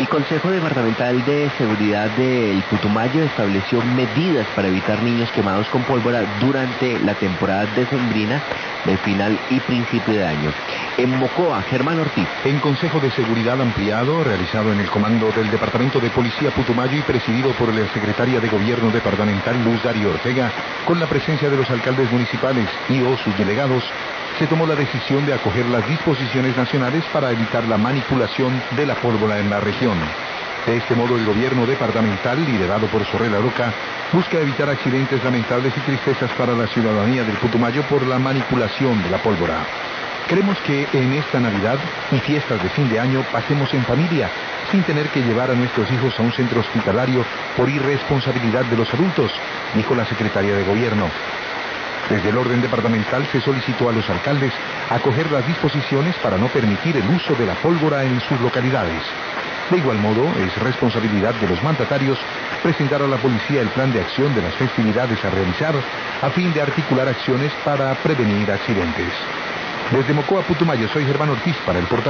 El Consejo Departamental de Seguridad del Putumayo estableció medidas para evitar niños quemados con pólvora durante la temporada decembrina de final y principio de año. En Mocoa, Germán Ortiz. En Consejo de Seguridad ampliado, realizado en el comando del Departamento de Policía Putumayo y presidido por la Secretaria de Gobierno Departamental Luz Darío Ortega, con la presencia de los alcaldes municipales y o sus delegados, se tomó la decisión de acoger las disposiciones nacionales para evitar la manipulación de la pólvora en la región. De este modo, el gobierno departamental, liderado por Sorrela Roca, busca evitar accidentes lamentables y tristezas para la ciudadanía del Putumayo por la manipulación de la pólvora. Queremos que en esta Navidad y fiestas de fin de año pasemos en familia, sin tener que llevar a nuestros hijos a un centro hospitalario por irresponsabilidad de los adultos, dijo la secretaria de Gobierno. Desde el orden departamental se solicitó a los alcaldes acoger las disposiciones para no permitir el uso de la pólvora en sus localidades. De igual modo, es responsabilidad de los mandatarios presentar a la policía el plan de acción de las festividades a realizar a fin de articular acciones para prevenir accidentes. Desde Mocoa, Putumayo, soy Germán Ortiz para el portal